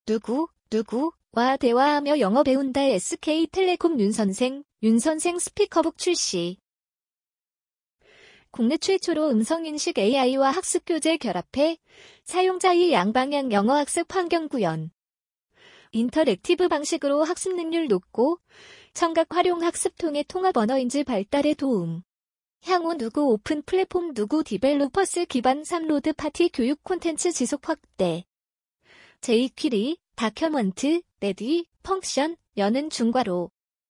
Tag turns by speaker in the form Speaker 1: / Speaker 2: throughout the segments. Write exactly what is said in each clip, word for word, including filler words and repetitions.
Speaker 1: 누구, 누구와 대화하며 영어 배운다. 에스케이텔레콤 윤선생, 윤선생 스피커북 출시. 국내 최초로 음성인식 에이아이와 학습교재 결합해 사용자의 양방향 영어학습 환경 구현. 인터랙티브 방식으로 학습 능률 높고 청각 활용 학습 통해 통합 언어인지 발달에 도움. 향후 누구 오픈 플랫폼 누구 디벨로퍼스 기반 삼 로드 파티 교육 콘텐츠 지속 확대. 제이퀴리, 다큐먼트, 레디, 펑션, 여는 중괄호.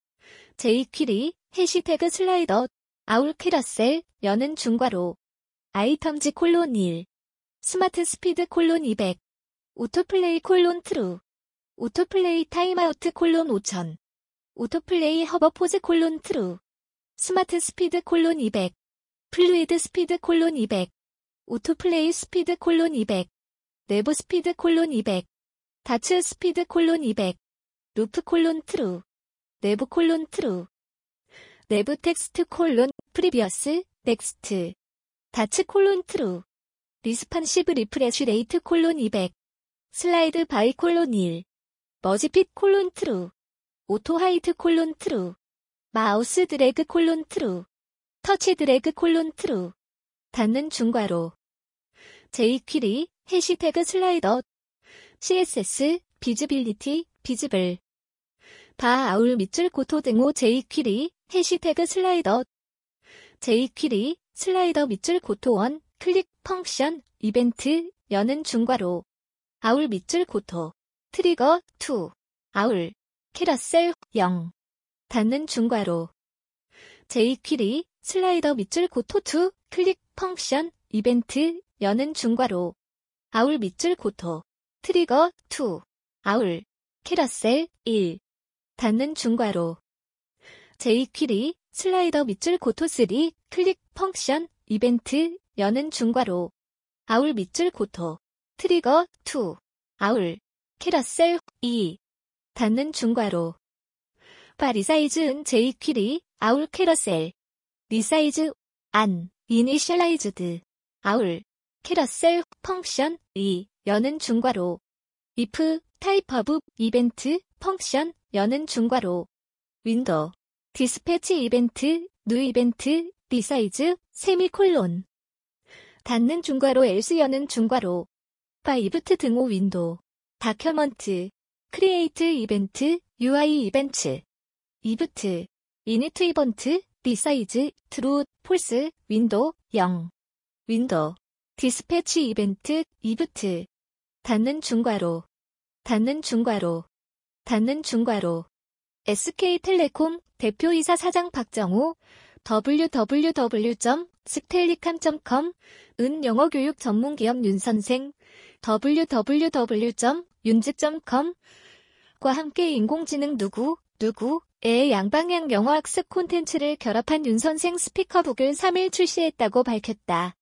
Speaker 1: 제이퀴리, 해시태그 슬라이더, 아울 캐러셀, 여는 중괄호. 아이텀즈 콜론 일. 스마트 스피드 콜론 이백. 오토플레이 콜론 트루. 오토플레이 타임아우트 콜론 오천. 오토플레이 허버 포즈 콜론 트루. 스마트 스피드 콜론 이백. 플루이드 스피드 콜론 이백. 오토플레이 스피드 콜론 이백. 내부 스피드 콜론 이백. 다츠 스피드 콜론 이백. 루프 콜론 트루. 내부 콜론 트루. 내부 텍스트 콜론 프리비어스 넥스트. 다츠 콜론 트루. 리스판시브 리프레쉬 레이트 콜론 이백. 슬라이드 바이 콜론 일. 머지핏 콜론 트루. 오토 하이트 콜론 트루. 마우스 드래그 콜론 트루. 터치 드래그 콜론 트루. 닫는 중괄호. 제이퀴리, 해시태그 슬라이더. 씨에스에스, 비즈빌리티, 비즈블. 바 아울 밑줄 고토 등호 제이퀴리, 해시태그 슬라이더. 제이퀴리, 슬라이더 밑줄 고토 원, 클릭, 펑션, 이벤트, 여는 중괄호. 아울 밑줄 고토. 트리거, 이. 아울. 캐러셀, 영. 닫는 중괄호. 제이퀴리, 슬라이더 밑줄 고토 이, 클릭, 펑션, 이벤트, 여는 중괄호. 아울 밑줄 고토. 트리거, 이. 아울. 캐러셀, 일. 닫는 중괄호. 제이퀴리, 슬라이더 밑줄 고토 삼, 클릭, 펑션, 이벤트, 여는 중괄호. 아울 밑줄 고토. 트리거, 이. 아울. 캐러셀, 이. 닫는 중괄호. 바 리사이즈 은 제이퀴리, 아울 캐러셀. 리사이즈, 안, 이니셜라이즈드. 아울. 캐러셀, 펑션, 이, 여는 중괄호. if, 타입 오브, 이벤트, 펑션, 여는 중괄호. 윈도우. 디스패치 이벤트, 뉴 이벤트, 리사이즈, 세미콜론. 닫는 중괄호 else 여는 중괄호. 바 이브트 등호 윈도우. 다큐먼트. 크리에이트 이벤트, 유아이 이벤트. 이브트. 이니트 이번트, 리사이즈, 트루, 폴스, 윈도우, 영. 윈도우. 디스패치 이벤트, 이브트. 닫는 중괄호. 닫는 중괄호. 닫는 중괄호. 에스케이텔레콤 대표이사 사장 박정우. 더블유 더블유 더블유 점 스텔리캄 점 컴 은 영어교육 전문기업 윤선생. 더블유 더블유 더블유 점 윤즈 점 컴 과 함께 인공지능 누구, 누구의 양방향 영어학습 콘텐츠를 결합한 윤선생 스피커북을 삼 일 출시했다고 밝혔다.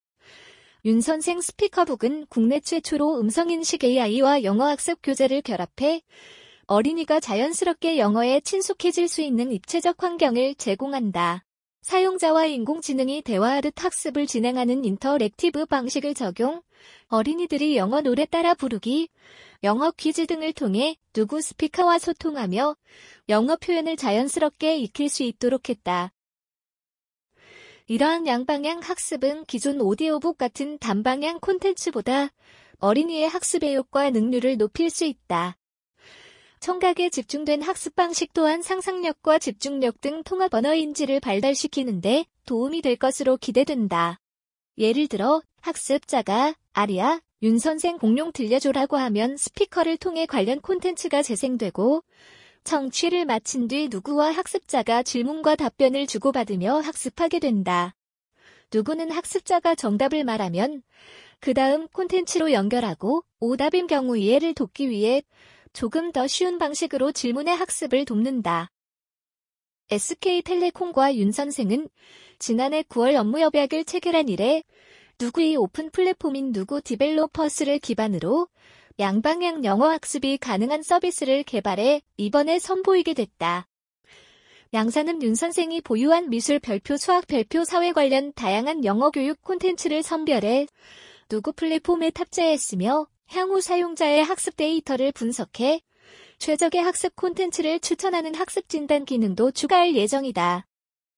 Speaker 1: 윤선생 스피커북은 국내 최초로 음성인식 에이아이와 영어학습 교재를 결합해 어린이가 자연스럽게 영어에 친숙해질 수 있는 입체적 환경을 제공한다. 사용자와 인공지능이 대화하듯 학습을 진행하는 인터랙티브 방식을 적용, 어린이들이 영어 노래 따라 부르기, 영어 퀴즈 등을 통해 누구 스피커와 소통하며 영어 표현을 자연스럽게 익힐 수 있도록 했다. 이러한 양방향 학습은 기존 오디오북 같은 단방향 콘텐츠보다 어린이의 학습의 효과 능률을 높일 수 있다. 청각에 집중된 학습 방식 또한 상상력과 집중력 등 통합 언어인지를 발달시키는 데 도움이 될 것으로 기대된다. 예를 들어 학습자가 아리아, 윤선생 공룡 들려줘라고 하면 스피커를 통해 관련 콘텐츠가 재생되고 청취를 마친 뒤 누구와 학습자가 질문과 답변을 주고받으며 학습하게 된다. 누구는 학습자가 정답을 말하면 그 다음 콘텐츠로 연결하고 오답인 경우 이해를 돕기 위해 조금 더 쉬운 방식으로 질문의 학습을 돕는다. 에스케이텔레콤과 윤선생은 지난해 구월 업무 협약을 체결한 이래 누구의 오픈 플랫폼인 누구 디벨로퍼스를 기반으로 양방향 영어 학습이 가능한 서비스를 개발해 이번에 선보이게 됐다. 양사는 윤선생이 보유한 미술 별표, 수학 별표, 사회 관련 다양한 영어 교육 콘텐츠를 선별해 누구 플랫폼에 탑재했으며 향후 사용자의 학습 데이터를 분석해 최적의 학습 콘텐츠를 추천하는 학습 진단 기능도 추가할 예정이다.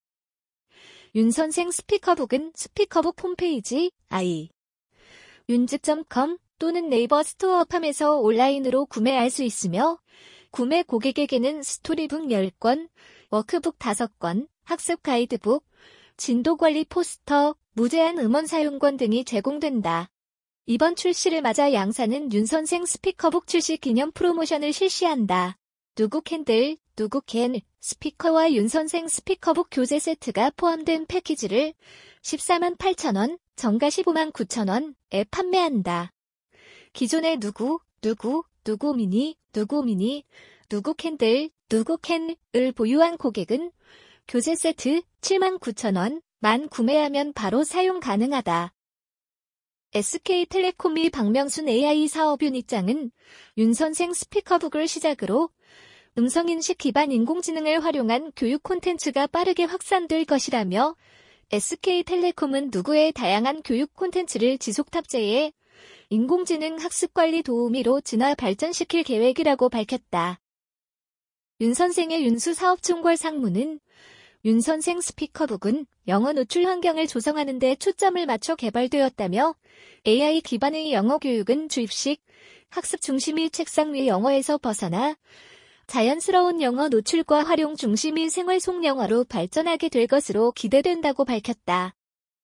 Speaker 1: 윤선생 스피커북은 스피커북 홈페이지 아이 윤즈 닷 컴 또는 네이버 스토어팜에서 온라인으로 구매할 수 있으며 구매 고객에게는 스토리북 십 권, 워크북 다섯 권, 학습 가이드북, 진도관리 포스터, 무제한 음원 사용권 등이 제공된다. 이번 출시를 맞아 양사는 윤선생 스피커북 출시 기념 프로모션을 실시한다. 누구 캔들, 누구 캔, 스피커와 윤선생 스피커북 교재 세트가 포함된 패키지를 십사만 팔천 원, 정가 십오만 구천 원에 판매한다. 기존의 누구, 누구, 누구 미니, 누구 미니, 누구 캔들, 누구 캔을 보유한 고객은 교재 세트 칠만 구천 원만 구매하면 바로 사용 가능하다. 에스케이텔레콤이 박명순 에이아이 사업 유닛장은 윤선생 스피커북을 시작으로 음성인식 기반 인공지능을 활용한 교육 콘텐츠가 빠르게 확산될 것이라며 에스케이텔레콤은 누구의 다양한 교육 콘텐츠를 지속 탑재해 인공지능 학습관리 도우미로 진화 발전시킬 계획이라고 밝혔다. 윤선생의 윤수 사업총괄 상무는 윤선생 스피커북은 영어 노출 환경을 조성하는 데 초점을 맞춰 개발되었다며 에이아이 기반의 영어 교육은 주입식, 학습 중심의 책상 위 영어에서 벗어나 자연스러운 영어 노출과 활용 중심의 생활 속 영어로 발전하게 될 것으로 기대된다고 밝혔다.